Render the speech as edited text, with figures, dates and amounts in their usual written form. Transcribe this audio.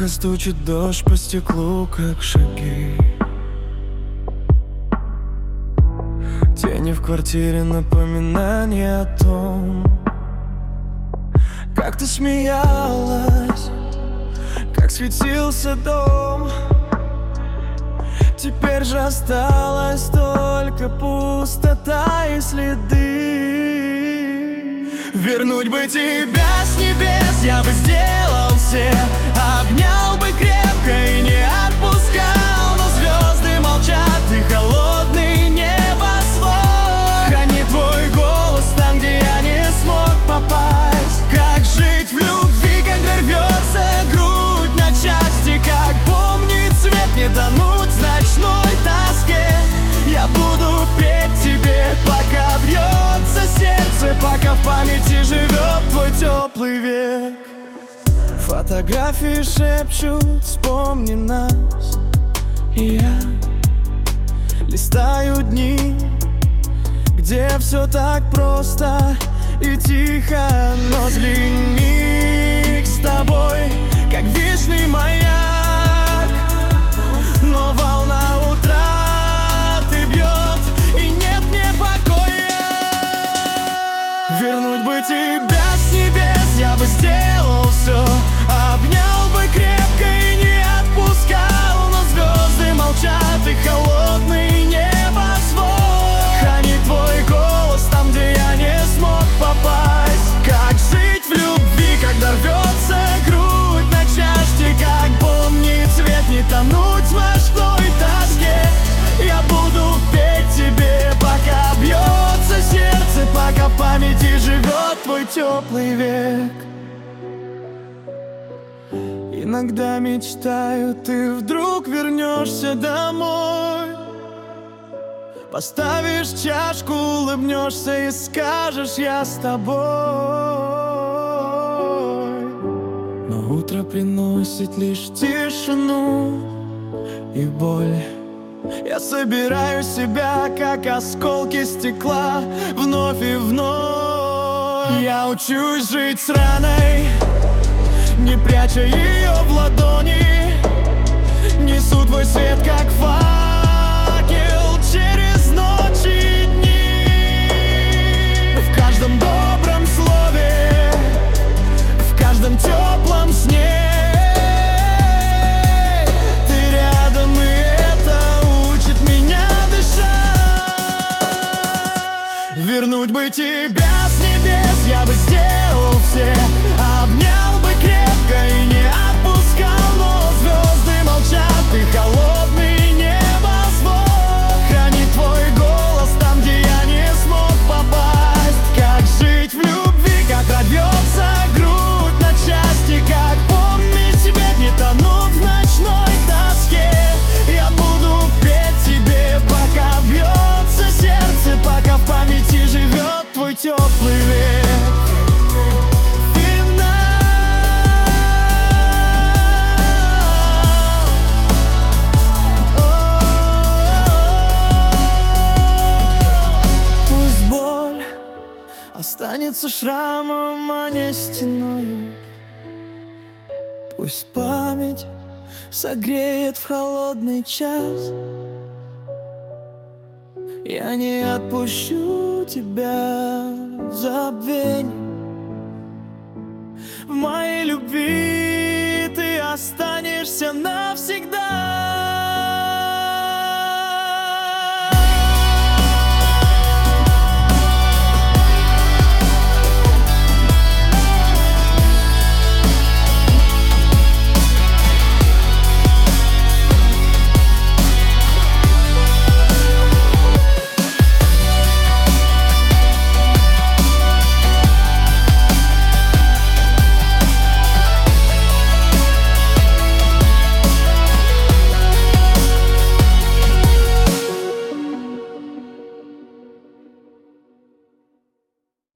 Тихо стучит дождь по стеклу, как шаги. Тени в квартире, напоминание о том, как ты смеялась, как светился дом. Теперь же осталась только пустота и следы. Вернуть бы тебя с небес я бы сделал все, обнял бы крепко и не отпускал. Но звезды молчат и холодный небосвод хранит твой голос там, где я не смог попасть. Как жить в любви, когда рвется грудь на части? Как помнить цвет, не тонуть в ночной тоске? Я буду петь тебе, пока бьется сердце, пока в памяти живет твой теплый век. Фотографии шепчут, вспомни нас. И я листаю дни, где все так просто и тихо. Но злый миг с тобой, как вечный маяк. Но волна утраты бьет, и нет мне покоя. Вернуть бы тебя с небес я бы сделал все, обнял бы крепко и не отпускал. Но звезды молчат и холодный небосвод хранит твой голос там, где я не смог попасть. Как жить в любви, когда рвется грудь на части? Как помнить цвет, не тонуть в ночной тоске? Я буду петь тебе, пока бьется сердце, пока в памяти живет твой теплый век. Иногда мечтаю, ты вдруг вернешься домой, поставишь чашку, улыбнешься и скажешь: я с тобой. Но утро приносит лишь тишину и боль. Я собираю себя, как осколки стекла, вновь и вновь. Я учусь жить с раной, не пряча ее в ладони. Несу твой свет, как факел, через ночи и дни. В каждом добром слове, в каждом теплом сне ты рядом, и это учит меня дышать. Вернуть бы тебя с небес я бы сделал все, обнял бы крепко и не отпускал. Но звезды молчат и холодный небосвод хранит твой голос там, где я не смог попасть. Как жить в любви, как рвется грудь на части? Как помнить свет, не тонуть в ночной тоске? Я буду петь тебе, пока бьется сердце, пока в памяти живет твой теплый век. Останется шрамом, а не стеною. Пусть память согреет в холодный час. Я не отпущу тебя в забвенье. В моей любви ты останешься навсегда.